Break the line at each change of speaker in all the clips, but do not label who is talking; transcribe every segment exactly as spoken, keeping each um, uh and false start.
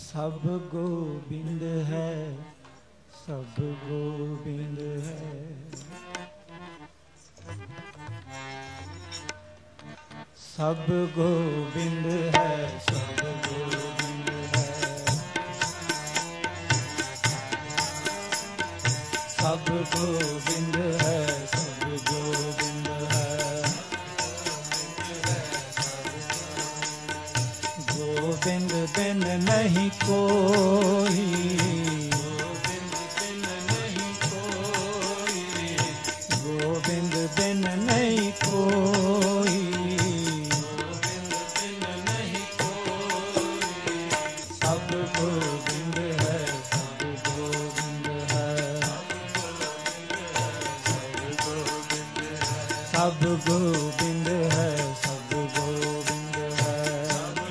सब गोविंद है, सब गोविंद है। सब गोविंद है, सब गोविंद है। सब गोविंद है, सब गोविंद है। गोविंद बिन नहीं कोई, गोविंद बिन नहीं कोई, गोविंद बिन नहीं कोई, गोविंद बिन नहीं कोई। सब गोविंद है, सब गोविंद है। सब गोविंद है, सब गोविंद है।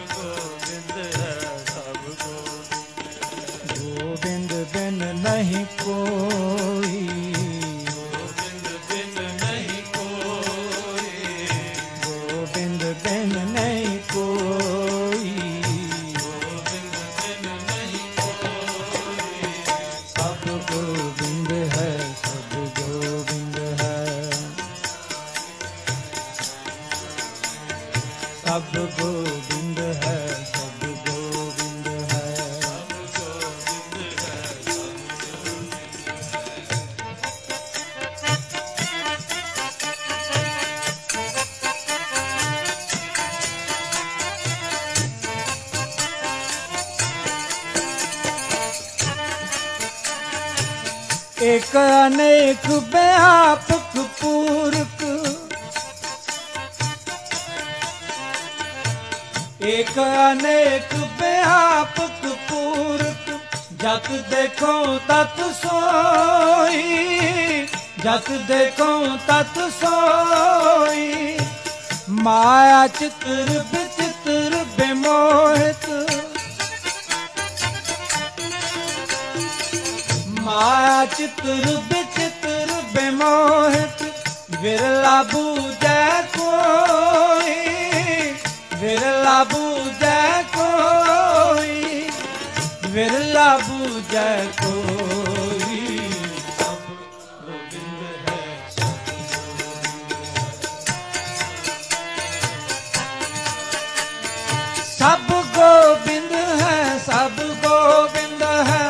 गोविंद बिन नहीं कोई, गोविंद बिन नहीं कोई, गोविंद बिन नहीं कोई, गोविंद बिन नहीं कोई। सब गोविंद है, सब गोविंद है। सब गोविंद है, सब गोविंद है। एक अनेक व्यापक पूरक, एक अनेक व्यापक पूरक। जत देखो तत सोई, जत देखो तत सोई। माया चित्र विचित्र विमोहित, माया चित्र विचित्र विमोहित। विरला बूझे कोई, विरला बूझे कोई, विरला बूझे कोई। सब गोविंद है, सब गोविंद है। सब गोविंद है,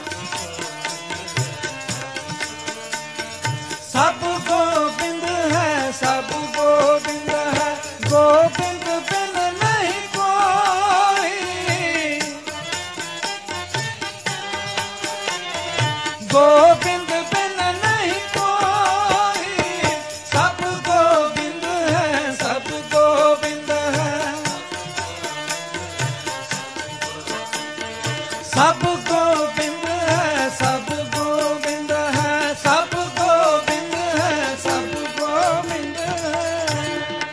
सब गोविंद है। सब गोविंद है, सब गोविंद है। गोविंद बिन नहीं कोई, गोविंद बिन नहीं कोई। सब गोविंद है, सब गोविंद है। सब गोविंद है, सब गोविंद है। सब गोविंद है, सब गोविंद है।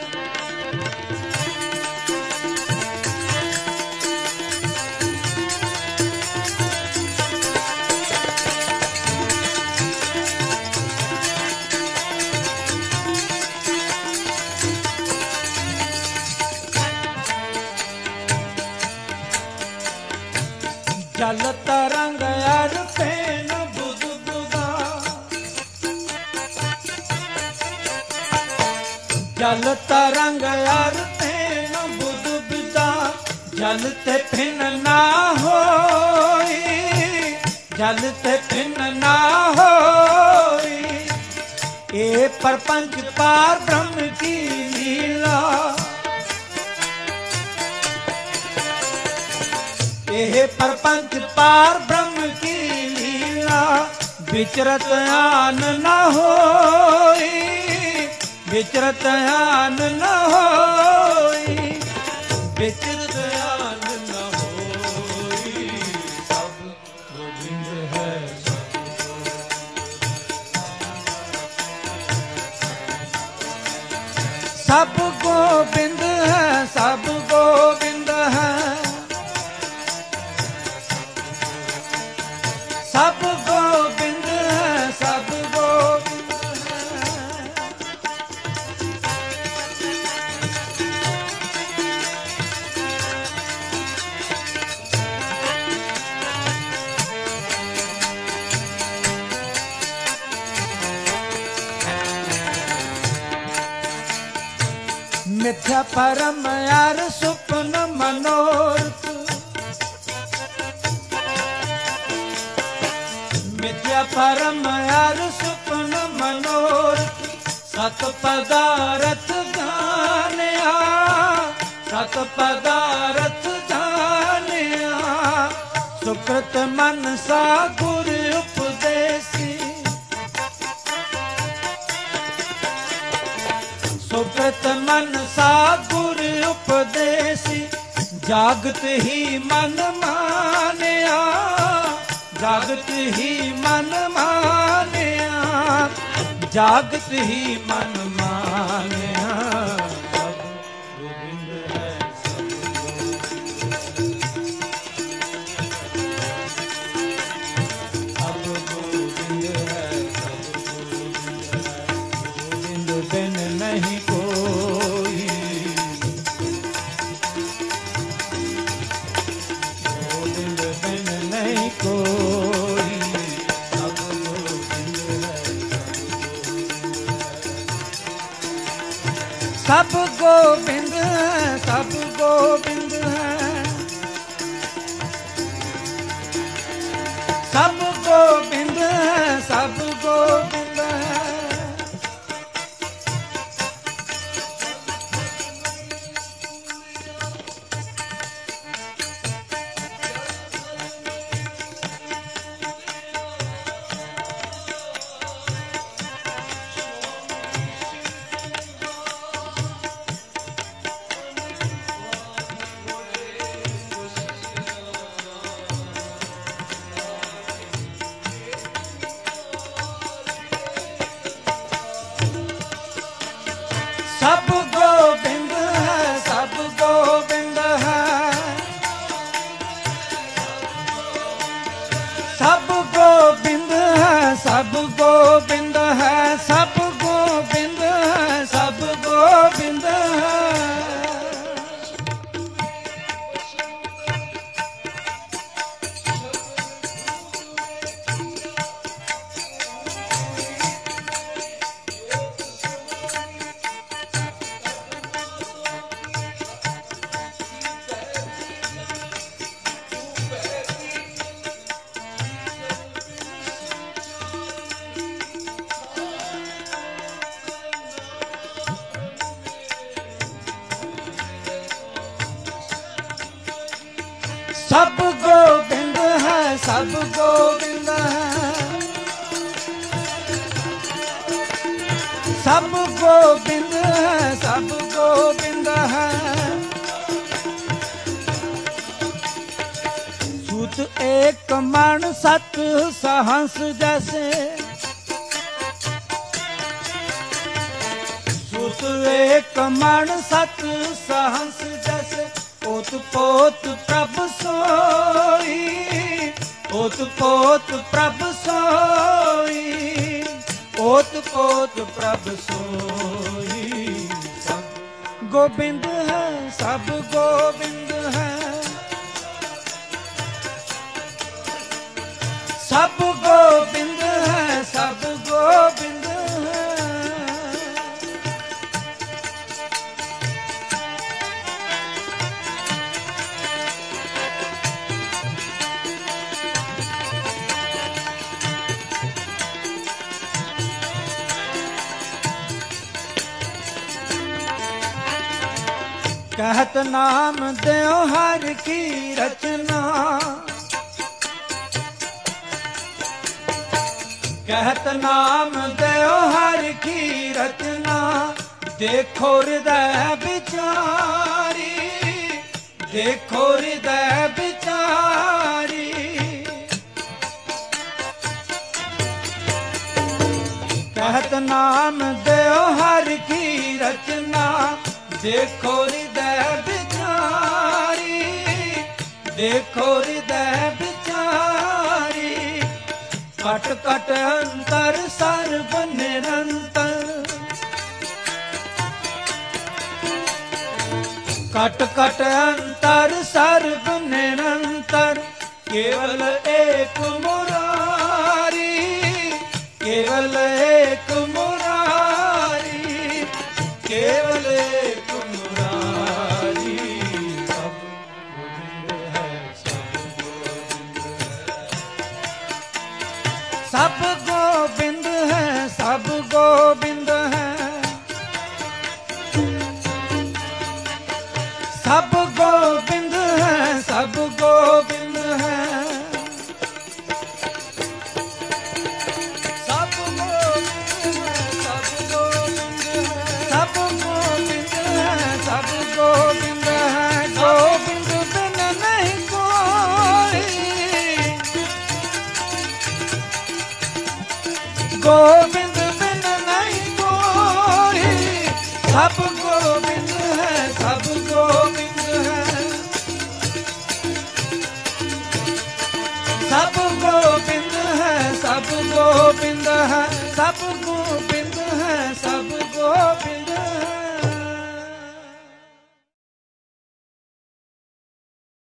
जल तरंग अर फेन बुध बुधा, जल तरंग अर फेन बुध बुधा। जल ते फिन ना होई, जल ते फिन ना होई। ए परपंच पार ब्रह्म की लीला, एह परपंच पार ब्रह्म की लीला। विचरत आन न होई, विचरत आन न होई, विचरत आन न होई। सब गोविंद है, सब गोविंद है। सब गोविंद है, सब गोविंद है। सब गोविंद है। परम यार सुपन मनोरथ, मिथ्या परम यार सुपन मनोरथ, सत पदारथ जानिया, सत पदारथ जानिया, सुकृत मनसा गुर उपदेसी, सुकृत मनसा गुर उपदेसी, जागत ही मन मानिया, जागत ही मन मानिया, जागत ही मन मानिया, सब गोविंद है सब गोविंद है, सब गोविंद है, गोविंद बिन नहीं कोई, गोविंद बिन नहीं कोई, सब गोविंद है, सब गोविंद है, सब गोविंद है, सब गोविंद है, सब गोविंद है। सब गोविंद है, सब गोविंद है, सब गोविंद है, सब गोविंद है, सब गोविंद है, सब गोविंद है। सब गोविंद है, सब गोविंद है, सब गोविंद है, सब गोविंद है। सूत एक मन सत सहंस जैसे, सूत एक मन सत सहंस जैसे, ओत पोत प्रभ सोई, ओत पोत प्रभ सोई, ओत पोत प्रभ सोई। सब गोविंद है, सब गोविंद है, सब गोविंद है, सब गोविंद है। कहत नाम देओ हर की रचना, कहत नाम देओ हर की रचना, देखो हृदय बिचारी, देखो हृदय बिचारी। कहत नाम देओ हर की रचना, देखो हृदय बिचारी, देखो हृदय बिचारी। कट कट अंतर सर्व निरंतर, कट कट अंतर सर्व निरंतर। केवल एक मुरारी, केवल एक मुरारी, केवल एक मुरारी। सब गोविंद है, सब गोविंद है, सब गोविंद है, सब गोविंद है, सब गोविंद है, सब गोविंद है। गोविंद बिन नहीं कोई, गोविंद बिन नहीं कोई, सब गोविंद है, सब गोविंद है, सब गोविंद है, सब गोविंद है, सब गोविंद है, सब गोविंद